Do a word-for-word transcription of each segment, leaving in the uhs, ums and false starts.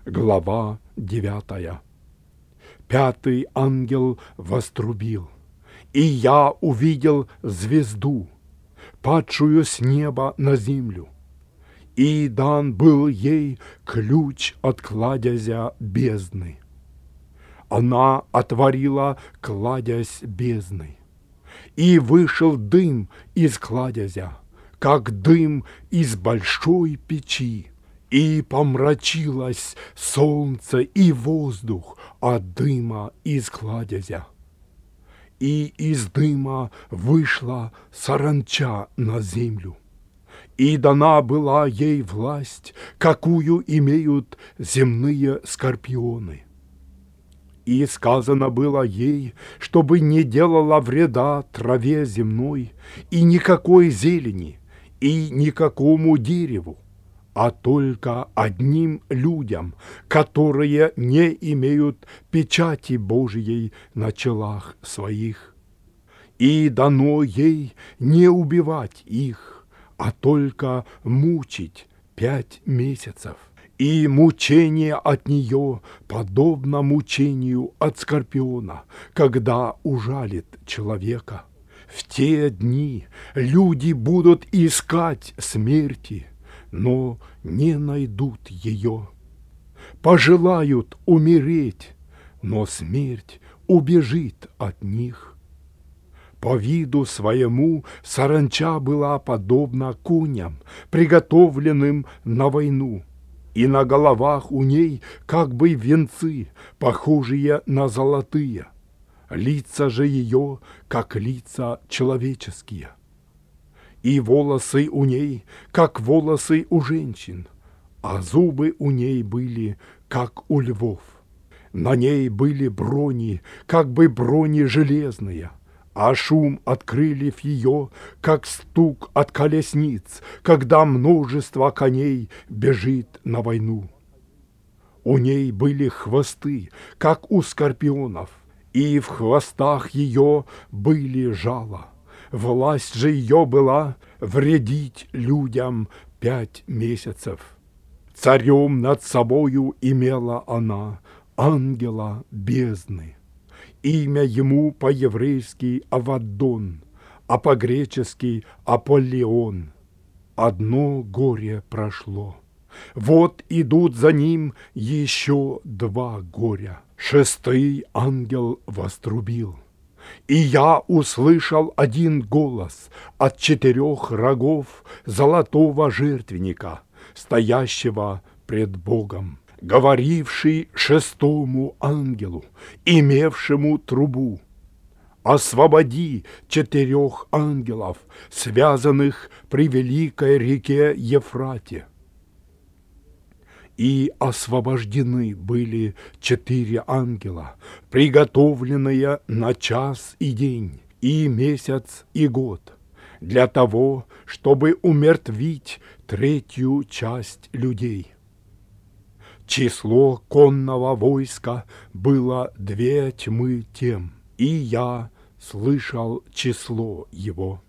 Глава девятая. Пятый ангел вострубил, и я увидел звезду, падшую с неба на землю. И дан был ей ключ от кладезя бездны. Она отворила кладезь бездны, и вышел дым из кладезя, как дым из большой печи, и помрачилось солнце и воздух от дыма из кладезя. И из дыма вышла саранча на землю, и дана была ей власть, какую имеют земные скорпионы. И сказано было ей, чтобы не делала вреда траве земной, и никакой зелени, и никакому дереву, а только одним людям, которые не имеют печати Божьей на челах своих. И дано ей не убивать их, а только мучить пять месяцев. И мучение от нее подобно мучению от скорпиона, когда ужалит человека. В те дни люди будут искать смерти, но не найдут ее. Пожелают умереть, но смерть убежит от них. По виду своему саранча была подобна куням, приготовленным на войну, и на головах у ней как бы венцы, похожие на золотые, лица же ее, как лица человеческие. И волосы у ней, как волосы у женщин, а зубы у ней были, как у львов. На ней были брони, как бы брони железные, а шум от крыльев ее, как стук от колесниц, когда множество коней бежит на войну. У ней были хвосты, как у скорпионов, и в хвостах ее были жала. Власть же ее была вредить людям пять месяцев. Царем над собою имела она ангела бездны. Имя ему по-еврейски Аваддон, а по-гречески Аполлион. Одно горе прошло. Вот идут за ним еще два горя. Шестый ангел вострубил. И я услышал один голос от четырех рогов золотого жертвенника, стоящего пред Богом, говоривший шестому ангелу, имевшему трубу: «Освободи четырех ангелов, связанных при великой реке Ефрате». И освобождены были четыре ангела, приготовленные на час и день, и месяц, и год, для того, чтобы умертвить третью часть людей. Число конного войска было две тьмы тем, и я слышал число его.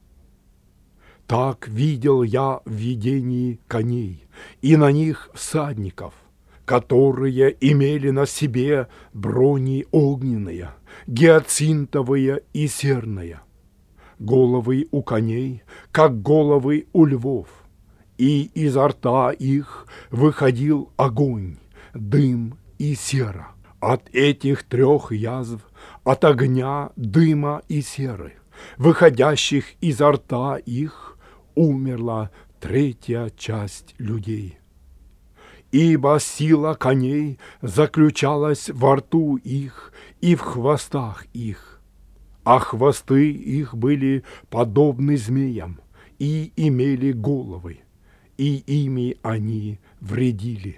Так видел я в видении коней, и на них всадников, которые имели на себе брони огненные, гиацинтовые и серные. Головы у коней, как головы у львов, и изо рта их выходил огонь, дым и сера. От этих трех язв, от огня, дыма и серы, выходящих изо рта их, умерла третья часть людей. Ибо сила коней заключалась во рту их и в хвостах их, а хвосты их были подобны змеям и имели головы, и ими они вредили.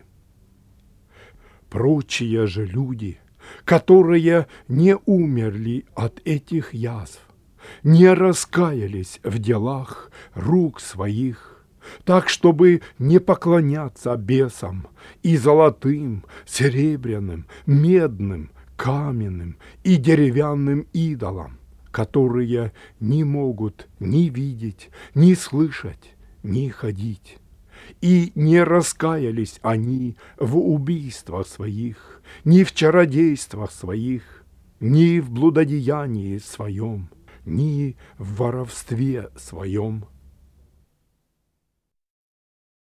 Прочие же люди, которые не умерли от этих язв, не раскаялись в делах рук своих, так, чтобы не поклоняться бесам и золотым, серебряным, медным, каменным и деревянным идолам, которые не могут ни видеть, ни слышать, ни ходить. И не раскаялись они в убийствах своих, ни в чародействах своих, ни в блудодеянии своем, ни в воровстве своем.